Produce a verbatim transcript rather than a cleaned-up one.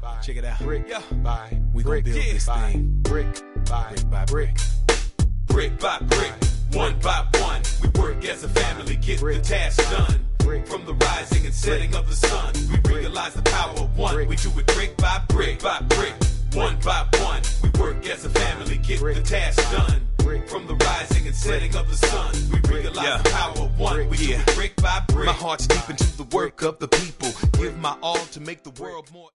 Check it out. Brick yeah. by We gon' brick, build yeah. this by thing. brick by Brick by brick. Brick by brick, one by one, we work as a family, get the task done. brick. From the rising and setting of the sun, we realize the power of one. Brick. We do it brick by brick by brick, one by one. We work as a family, get Brick. the task done. Brick. From the rising and setting of the sun, we realize Yeah. the power of one. Brick. We do Yeah. it brick by brick. My heart's deep into the work of the people. Give my all to make the world more